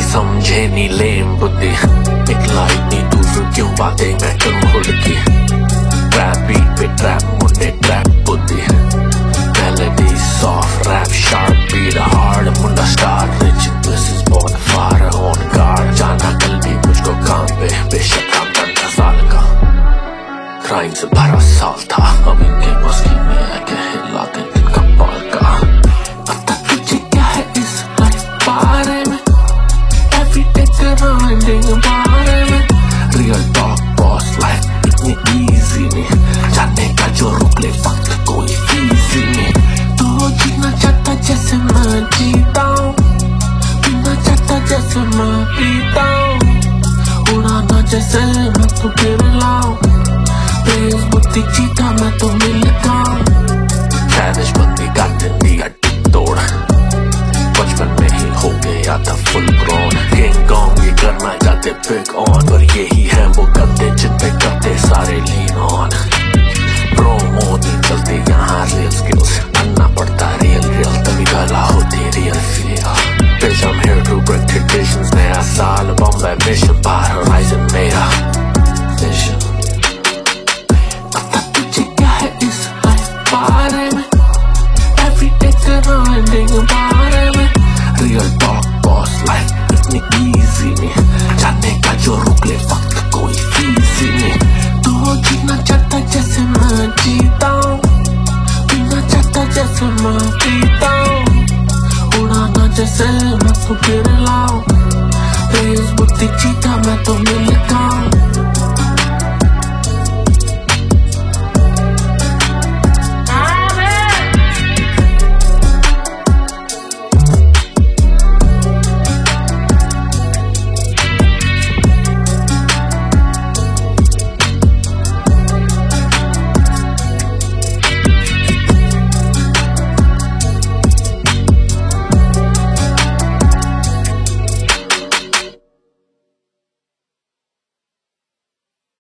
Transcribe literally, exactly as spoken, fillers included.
समझे नी लेम बुद्धि, एक लाइट नी तू फिर क्यों बातें मैं करूं खुद की। ट्रैप बीट पे ट्रैप मुंडे ट्रैप बुद्धि, melody soft rap sharp beat hard मुंडा star rich this is born for on guard. जाना कल भी मुझको काम पे बेशक काम पंद्रह साल का, क्राइम से भरा साल था। अब इनके बस की नहीं है कि हिलाते इनका बाल का। पता तुझे क्या है इस लाइफ बारे में, एवरीडे ग्राइंडिंग बारे में। रियल टॉक बॉस लाइफ इतनी इजी नहीं, जाने का जो रुक ले वक्त कोई इजी नहीं। तो जीना चाहता जैसे मैं जीता हूँ, पीना चाहता जैसे मैं पीता हूँ, उड़ाना जैसे मैं तो गिर लाऊं। तेज बुद्धि चीता मैं तो मिलता हूँ, सैविज बंदी काट दिया तोड़। बचपन में ही हो गया था फुल ग्रोन, किंग कॉन्ग ये करना चाहते बिग ऑन, पर यही है वो करते जिन पे करते सारे लीन ऑन। प्रोमो नहीं चलते यहाँ रियल स्किल्स, बनना पड़ता रियल रियल तभी गला होती real feel. Bitch I'm here to break traditions, नया साल बॉम्बे मिशन बार होराइजन मेरा विजन। पता तुझे क्या है इस लाइफ बारे में, एवरीडे ग्राइंडिंग बारे में। रियल टॉक बॉस लाइफ इतनी इजी नहीं, जाने का जो रुक ले वक्त कोई इजी नहीं। तो जीना चाहता जैसे मैं जीता हूँ, पीना चाहता जैसे मैं पीता हूँ, उड़ाना जैसे मैं तो गिर लाऊं। तेज बुद्धि चीता मैं तो मिलता हूँ।